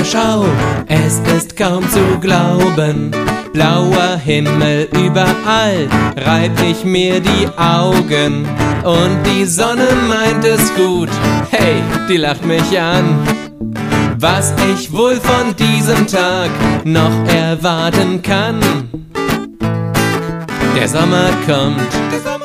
schau, es ist kaum zu glauben. Blauer Himmel überall, reib ich mir die Augen. Und die Sonne meint es gut, hey, die lacht mich an. Was ich wohl von diesem Tag noch erwarten kann. Der Sommer kommt.